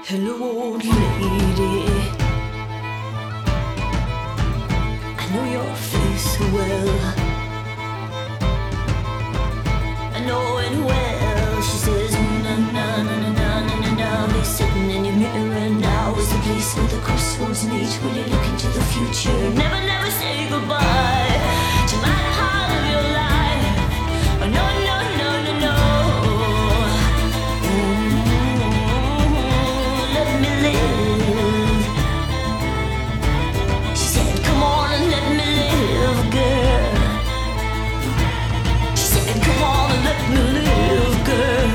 Hello, old lady. I know your face so well. I know it well. She says, na na na na na na na na. Be sitting in your mirror now. Is the place where the crossroads meet? Will you look into the future? Never, never say goodbye to my part of your life. Oh, no, no, no, no, no. Let me live. She said, come on and let me live, girl. She said, come on and let me live, girl.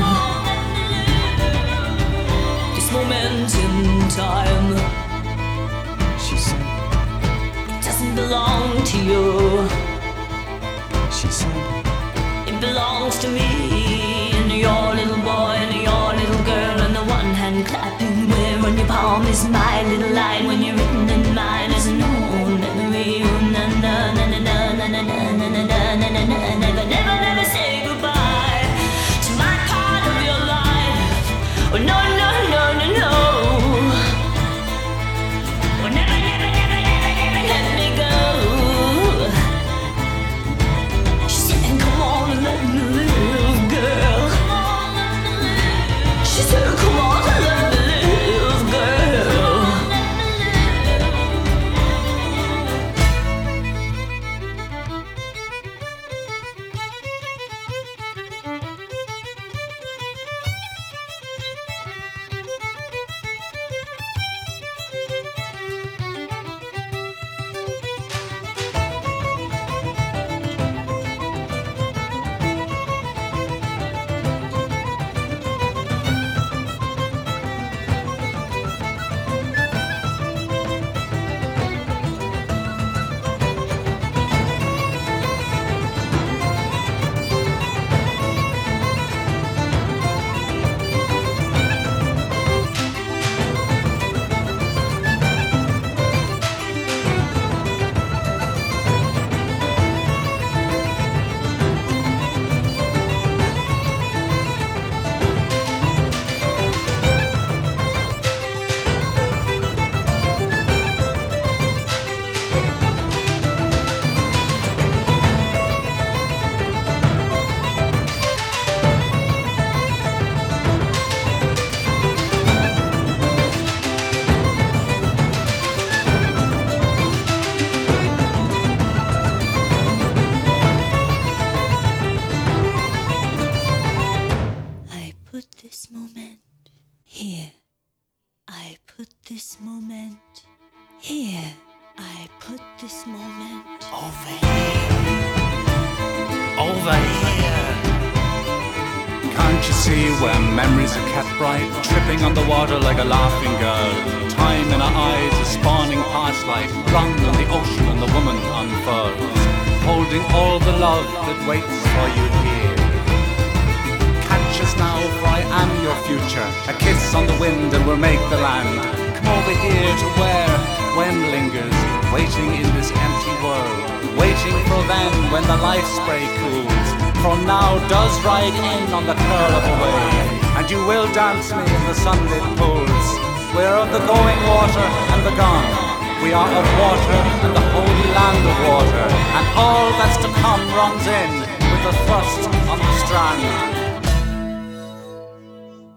This moment in time, She said, it doesn't belong to you. she said, It belongs to me and your little boy and your little girl. And the one hand clapping where on your palm is my little line. When you're written in mine as an old memory. Na na na na na na na na na na na na na na. Never, never, never say goodbye to my part of your life. Oh no, no, no, no, no. Oh never, never, never, never, never let me go. She said, come on and let me live, girl. She said, come on and let me live, girl. I put this moment here. I put this moment here. I put this moment over here. Can't you see where memories are kept bright, tripping on the water like a laughing girl? Time in her eyes is spawning past life, blonde on the ocean and the woman unfurls, holding all the love that waits for you here. Catch us now, for I am your future. A kiss on the wind and we'll make the land. Come over here to where when lingers, waiting in this empty world, waiting for then when the life spray cools. For now does ride in on the curl of a wave, and you will dance me in the sunlit pools. We're of the going water and the gone. We are of water and the holy land of water, and all that's to come runs in with a thrust on the strand.